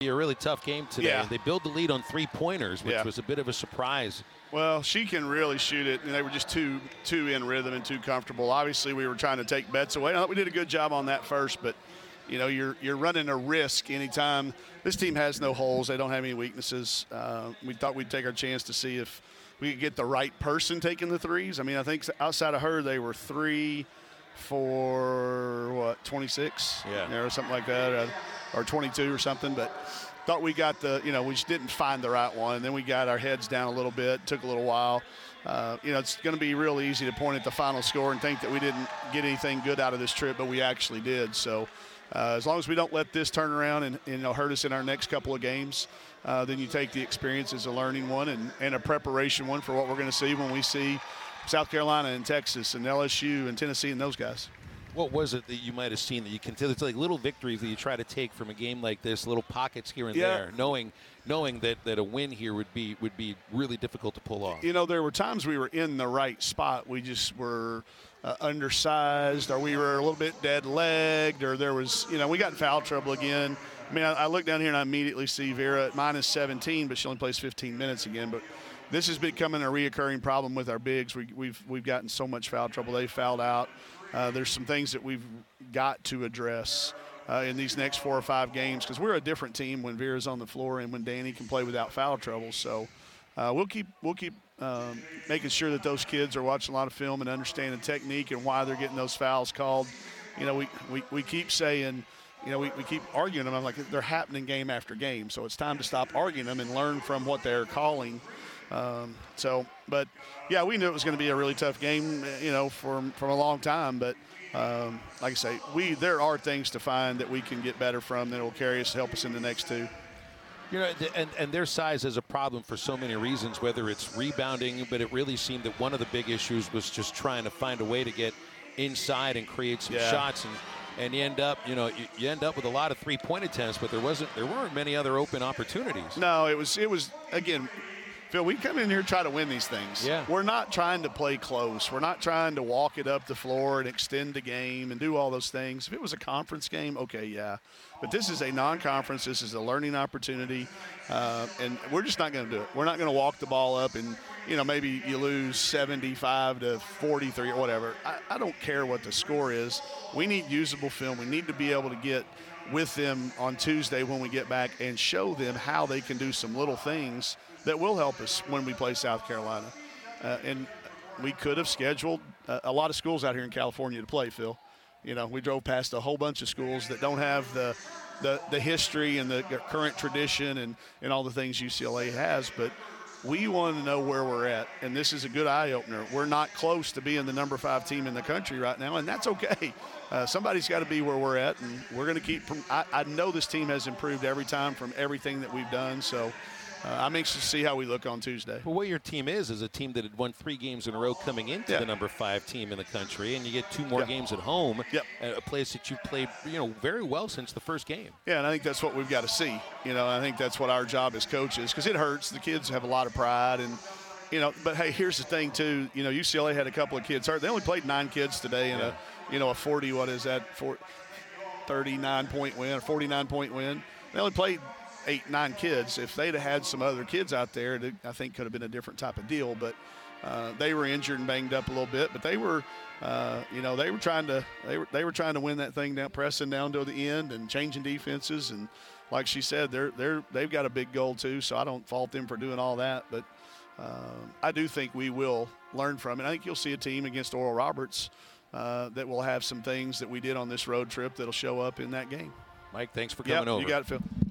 A really tough game today. Yeah. They built the lead on 3-pointers, which was a bit of a surprise. Well, she can really shoot it, and they were just too in rhythm and too comfortable. Obviously, we were trying to take bets away. I thought we did a good job on that first, but you're running a risk anytime. This team has no holes. They don't have any weaknesses. We thought we'd take our chance to see if we could get the right person taking the threes. I mean, I think outside of her, they were 3 for 26, or something like that, or 22 or something. But thought we got we just didn't find the right one. And then we got our heads down a little bit. Took a little while. It's going to be real easy to point at the final score and think that we didn't get anything good out of this trip, but we actually did. So as long as we don't let this turn around and hurt us in our next couple of games, then you take the experience as a learning one and a preparation one for what we're going to see when we see South Carolina and Texas and LSU and Tennessee and those guys. What was it that you might have seen that you can tell? It's like little victories that you try to take from a game like this, little pockets here and there, knowing that a win here would be really difficult to pull off. There were times we were in the right spot. We just were undersized, or we were a little bit dead-legged, or there was, we got in foul trouble again. I mean, I look down here and I immediately see Vera at minus 17, but she only plays 15 minutes again. But this is becoming a reoccurring problem with our bigs. We've gotten so much foul trouble. They fouled out. There's some things that we've got to address in these next 4 or 5 games, because we're a different team when Vera's on the floor and when Danny can play without foul trouble. So we'll keep making sure that those kids are watching a lot of film and understanding technique and why they're getting those fouls called. We keep saying, we keep arguing them. I'm like, they're happening game after game. So it's time to stop arguing them and learn from what they're calling. But yeah, we knew it was going to be a really tough game, from a long time. But like I say, there are things to find that we can get better from that will carry us to help us in the next 2. And their size is a problem for so many reasons, whether it's rebounding, but it really seemed that one of the big issues was just trying to find a way to get inside and create some shots. And you end up, you end up with a lot of 3-point attempts, but there weren't many other open opportunities. No, it was again, Phil, we come in here and try to win these things. Yeah. We're not trying to play close. We're not trying to walk it up the floor and extend the game and do all those things. If it was a conference game, okay, yeah. But this is a non-conference. This is a learning opportunity, and we're just not going to do it. We're not going to walk the ball up and, maybe you lose 75 to 43 or whatever. I don't care what the score is. We need usable film. We need to be able to get with them on Tuesday when we get back and show them how they can do some little things that will help us when we play South Carolina. And we could have scheduled a lot of schools out here in California to play, Phil. We drove past a whole bunch of schools that don't have the history and the current tradition and all the things UCLA has, but we want to know where we're at, and this is a good eye-opener. We're not close to being the number 5 team in the country right now, and that's okay. Somebody's got to be where we're at, and we're going to keep – I know this team has improved every time from everything that we've done, so I'm anxious to see how we look on Tuesday. Well, what your team is a team that had won 3 games in a row coming into the number 5 team in the country, and you get 2 more games at home, at a place that you've played, very well since the first game. Yeah, and I think that's what we've got to see. I think that's what our job as coaches, because it hurts. The kids have a lot of pride, and but hey, here's the thing too. UCLA had a couple of kids hurt. They only played 9 kids today in a 40. What is that? 39-point win, or 49-point win. They only played 8-9 kids. If they'd have had some other kids out there, I think could have been a different type of deal. But they were injured and banged up a little bit. But they were, they were trying to win that thing down, pressing down to the end and changing defenses. And like she said, they've got a big goal too. So I don't fault them for doing all that. But I do think we will learn from it. I think you'll see a team against Oral Roberts that will have some things that we did on this road trip that'll show up in that game. Mike, thanks for coming over. You got it, Phil.